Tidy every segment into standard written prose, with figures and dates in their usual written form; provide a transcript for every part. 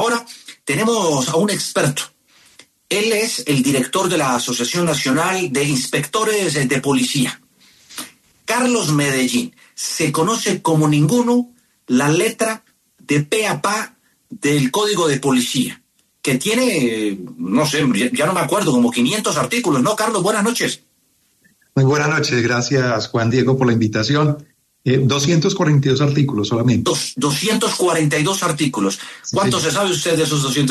ahora tenemos a un experto. Él es el director de la Asociación Nacional de Inspectores de Policía. Carlos Medellín se conoce como ninguno la letra de pe a pa del Código de Policía, que tiene, no sé, ya no me acuerdo, como 500 artículos, ¿no, Carlos? Buenas noches. Muy buenas noches, gracias Juan Diego por la invitación. 242 artículos solamente. 242 artículos. ¿Cuánto se sabe usted de esos 200?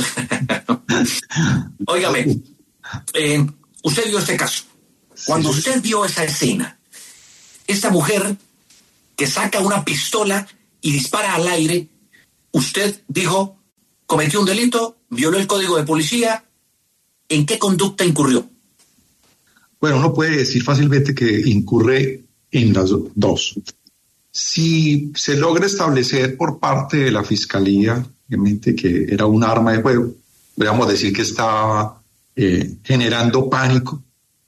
Óigame, usted vio este caso. Cuando usted vio esa escena, esta mujer que saca una pistola y dispara al aire, usted dijo, cometió un delito, violó el Código de Policía. ¿En qué conducta incurrió? Bueno, uno puede decir fácilmente que incurre en las dos. Si se logra establecer por parte de la Fiscalía, obviamente que era un arma de fuego, podríamos decir que estaba generando pánico.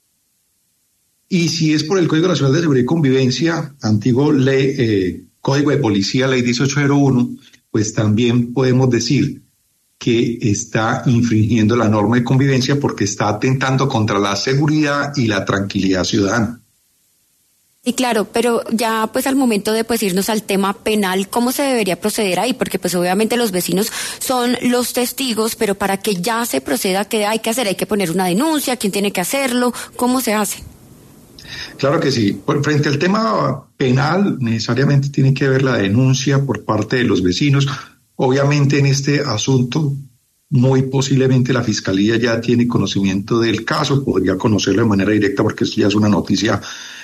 Y si es por el Código Nacional de Seguridad y Convivencia, antiguo Código de Policía, Ley 1801, pues también podemos decir que está infringiendo la norma de convivencia porque está atentando contra la seguridad y la tranquilidad ciudadana. Sí, claro, pero ya pues al momento de pues irnos al tema penal, ¿cómo se debería proceder ahí? Porque pues obviamente los vecinos son los testigos, pero para que ya se proceda, ¿qué hay que hacer? ¿Hay que poner una denuncia? ¿Quién tiene que hacerlo? ¿Cómo se hace? Claro que sí. Frente al tema penal, necesariamente tiene que haber la denuncia por parte de los vecinos. Obviamente en este asunto, muy posiblemente la Fiscalía ya tiene conocimiento del caso, podría conocerlo de manera directa porque esto ya es una noticia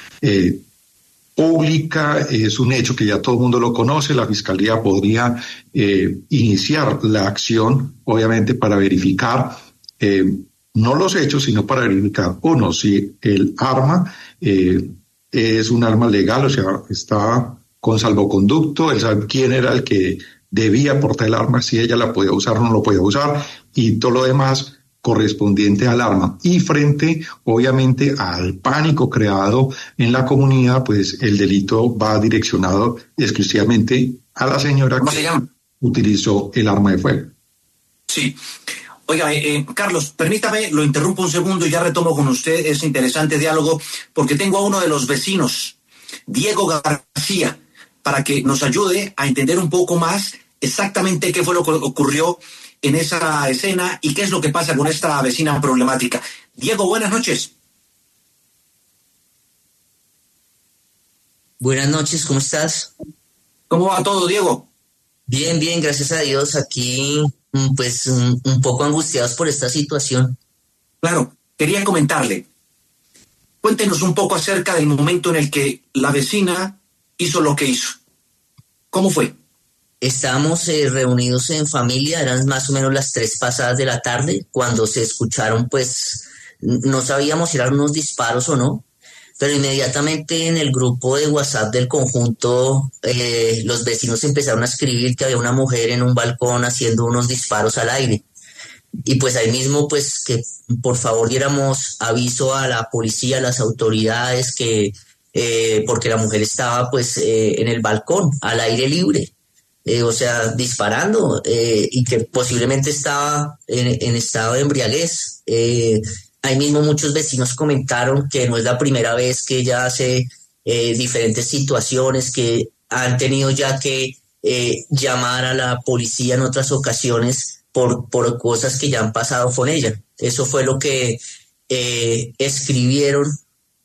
pública, es un hecho que ya todo el mundo lo conoce. La Fiscalía podría iniciar la acción, obviamente, para verificar no los hechos, sino para verificar, uno, si el arma es un arma legal, o sea, está con salvoconducto, él sabe quién era el que debía portar el arma, si ella la podía usar o no lo podía usar, y todo lo demás correspondiente al arma. Y frente, obviamente, al pánico creado en la comunidad, pues el delito va direccionado exclusivamente a la señora que utilizó el arma de fuego. Sí. Oiga, Carlos, permítame, lo interrumpo un segundo y ya retomo con usted ese interesante diálogo, porque tengo a uno de los vecinos, Diego García, para que nos ayude a entender un poco más exactamente qué fue lo que ocurrió en esa escena y qué es lo que pasa con esta vecina problemática. Diego, buenas noches. Buenas noches, ¿cómo estás? ¿Cómo va todo, Diego? Bien, bien, gracias a Dios. Aquí, pues, un poco angustiados por esta situación. Claro, quería comentarle. Cuéntenos un poco acerca del momento en el que la vecina hizo lo que hizo. ¿Cómo fue? Estábamos reunidos en familia, eran más o menos las 3 pasadas de la tarde, cuando se escucharon, pues, no sabíamos si eran unos disparos o no, pero inmediatamente en el grupo de WhatsApp del conjunto, los vecinos empezaron a escribir que había una mujer en un balcón haciendo unos disparos al aire. Y pues ahí mismo, pues, que por favor diéramos aviso a la policía, a las autoridades, que porque la mujer estaba, pues, en el balcón, al aire libre. O sea, disparando, y que posiblemente estaba en estado de embriaguez. Ahí mismo muchos vecinos comentaron que no es la primera vez que ella hace diferentes situaciones, que han tenido ya que llamar a la policía en otras ocasiones por cosas que ya han pasado con ella. Eso fue lo que escribieron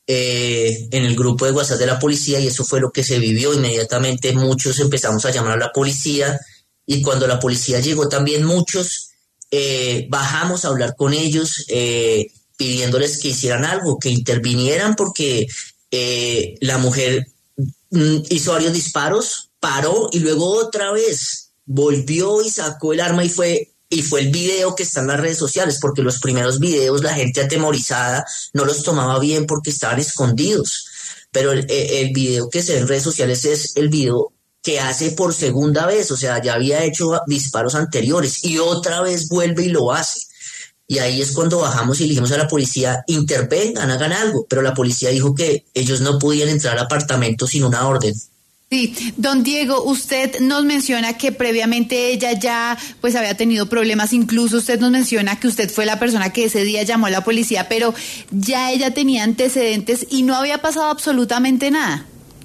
en el grupo de WhatsApp de la policía, y eso fue lo que se vivió. Inmediatamente muchos empezamos a llamar a la policía, y cuando la policía llegó también muchos bajamos a hablar con ellos, pidiéndoles que hicieran algo, que intervinieran, porque la mujer hizo varios disparos, paró y luego otra vez volvió y sacó el arma, y fue el video que está en las redes sociales, porque los primeros videos la gente atemorizada no los tomaba bien porque estaban escondidos, pero el video que se ve en redes sociales es el video que hace por segunda vez, o sea, ya había hecho disparos anteriores y otra vez vuelve y lo hace. Y ahí es cuando bajamos y le dijimos a la policía, intervengan, hagan algo, pero la policía dijo que ellos no podían entrar al apartamento sin una orden. Sí, don Diego, usted nos menciona que previamente ella ya pues había tenido problemas, incluso usted nos menciona que usted fue la persona que ese día llamó a la policía, pero ya ella tenía antecedentes y no había pasado absolutamente nada.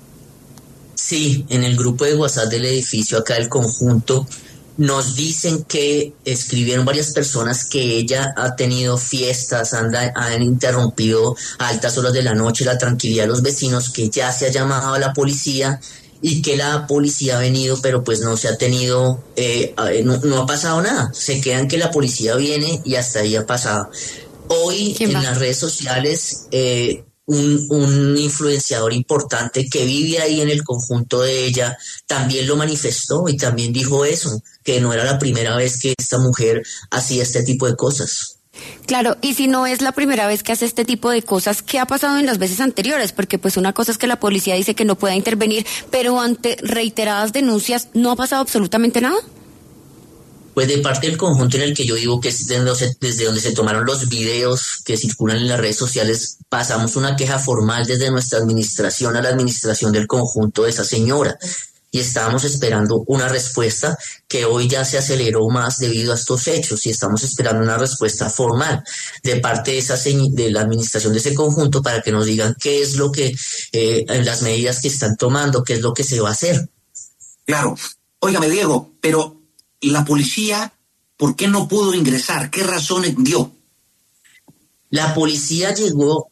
Sí, en el grupo de WhatsApp del edificio acá del conjunto nos dicen que escribieron varias personas que ella ha tenido fiestas, han interrumpido a altas horas de la noche la tranquilidad de los vecinos, que ya se ha llamado a la policía y que la policía ha venido, pero pues no se ha tenido, no ha pasado nada. Se quedan que la policía viene y hasta ahí ha pasado. Hoy en las redes sociales, un influenciador importante que vive ahí en el conjunto de ella también lo manifestó y también dijo eso, que no era la primera vez que esta mujer hacía este tipo de cosas. Claro, y si no es la primera vez que hace este tipo de cosas, ¿qué ha pasado en las veces anteriores? Porque pues una cosa es que la policía dice que no pueda intervenir, pero ante reiteradas denuncias, ¿no ha pasado absolutamente nada? Pues de parte del conjunto en el que yo vivo, que es desde donde se tomaron los videos que circulan en las redes sociales, pasamos una queja formal desde nuestra administración a la administración del conjunto de esa señora. Y estábamos esperando una respuesta que hoy ya se aceleró más debido a estos hechos y estamos esperando una respuesta formal de parte de la administración de ese conjunto para que nos digan qué es lo que, las medidas que están tomando, qué es lo que se va a hacer. Claro. Óigame, Diego, pero la policía, ¿por qué no pudo ingresar? ¿Qué razones dio? La policía llegó,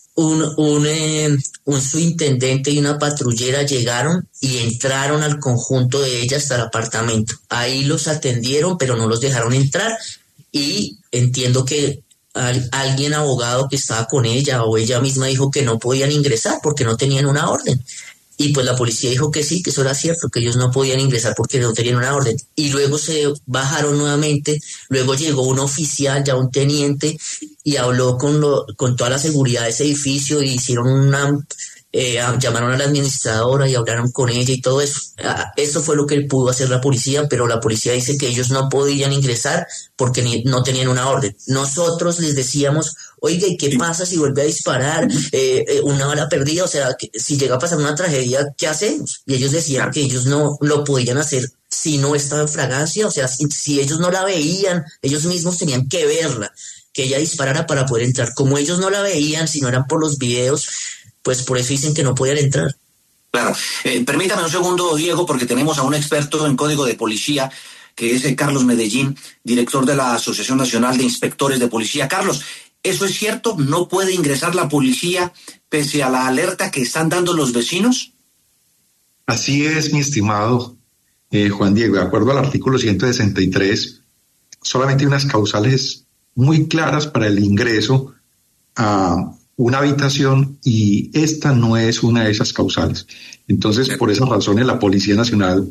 un subintendente y una patrullera llegaron y entraron al conjunto de ella hasta el apartamento. Ahí los atendieron, pero no los dejaron entrar y entiendo que alguien abogado que estaba con ella o ella misma dijo que no podían ingresar porque no tenían una orden. Y pues la policía dijo que sí, que eso era cierto, que ellos no podían ingresar porque no tenían una orden. Y luego se bajaron nuevamente, luego llegó un oficial, ya un teniente, y habló con toda la seguridad de ese edificio y hicieron llamaron a la administradora y hablaron con ella y todo eso. Eso fue lo que pudo hacer la policía, pero la policía dice que ellos no podían ingresar porque no tenían una orden. Nosotros les decíamos, oiga, ¿y qué pasa si vuelve a disparar? Una bala perdida, o sea, que si llega a pasar una tragedia, ¿qué hacemos? Y ellos decían que ellos no lo podían hacer si no estaba en fragancia, o sea, si ellos no la veían, ellos mismos tenían que verla, que ella disparara para poder entrar. Como ellos no la veían, si no eran por los videos, pues por eso dicen que no podían entrar. Claro. Permítame un segundo, Diego, porque tenemos a un experto en código de policía, que es Carlos Medellín, director de la Asociación Nacional de Inspectores de Policía. Carlos, ¿eso es cierto? ¿No puede ingresar la policía pese a la alerta que están dando los vecinos? Así es, mi estimado Juan Diego. De acuerdo al artículo 163, solamente hay unas causales muy claras para el ingreso a una habitación y esta no es una de esas causales. Entonces, por esas razones, la Policía Nacional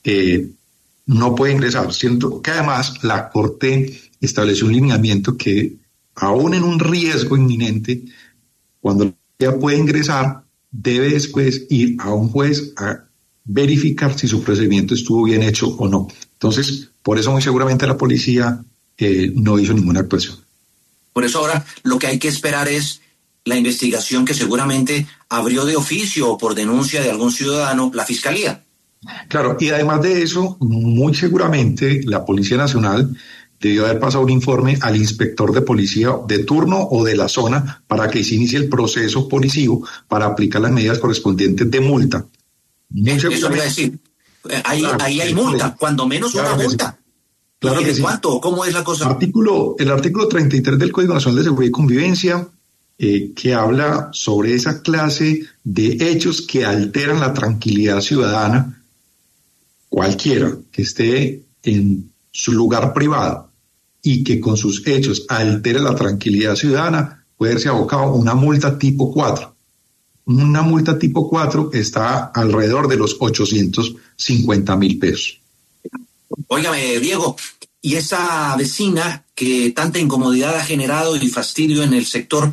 no puede ingresar, siendo que además la Corte estableció un lineamiento que aún en un riesgo inminente, cuando ella puede ingresar, debe después ir a un juez a verificar si su procedimiento estuvo bien hecho o no. Entonces, por eso muy seguramente la policía no hizo ninguna actuación. Por eso ahora lo que hay que esperar es la investigación que seguramente abrió de oficio o por denuncia de algún ciudadano la Fiscalía. Claro, y además de eso, muy seguramente la Policía Nacional debió haber pasado un informe al inspector de policía de turno o de la zona para que se inicie el proceso policivo para aplicar las medidas correspondientes de multa. Eso me iba a decir. Ahí hay multa, cuando menos una multa. Claro que sí. ¿Cuánto? ¿Cómo es la cosa? El artículo 33 del Código Nacional de Seguridad y Convivencia, que habla sobre esa clase de hechos que alteran la tranquilidad ciudadana, cualquiera que esté en su lugar privado y que con sus hechos altere la tranquilidad ciudadana, puede verse abocado a una multa tipo 4. Una multa tipo 4 está alrededor de los 850,000 pesos. Óigame, Diego, y esa vecina que tanta incomodidad ha generado y fastidio en el sector,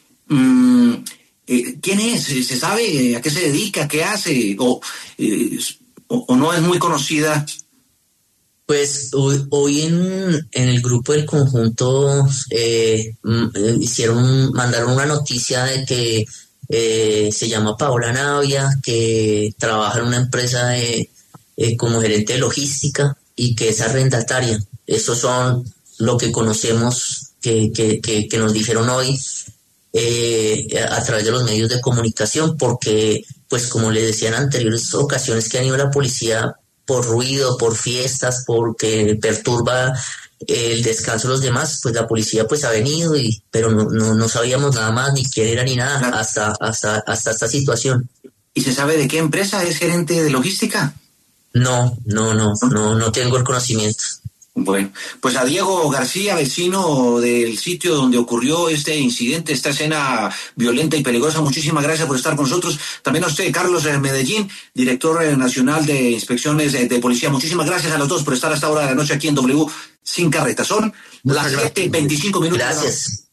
¿quién es? ¿Se sabe a qué se dedica? ¿Qué hace? ¿O no es muy conocida? Pues hoy en el grupo del conjunto mandaron una noticia de que se llama Paola Navia, que trabaja en una empresa como gerente de logística y que es arrendataria. Esos son lo que conocemos que nos dijeron hoy a través de los medios de comunicación, porque pues como les decía en anteriores ocasiones que han ido la policía por ruido, por fiestas, porque perturba el descanso de los demás, pues la policía pues ha venido, pero no sabíamos nada más, ni quién era ni nada, Claro. hasta esta situación. ¿Y se sabe de qué empresa es gerente de logística? No tengo el conocimiento. Bueno, pues a Diego García, vecino del sitio donde ocurrió este incidente, esta escena violenta y peligrosa, muchísimas gracias por estar con nosotros. También a usted, Carlos Medellín, director nacional de inspecciones de policía. Muchísimas gracias a los dos por estar a esta hora de la noche aquí en W Sin Carreta. Son las 7:25 minutos. Gracias.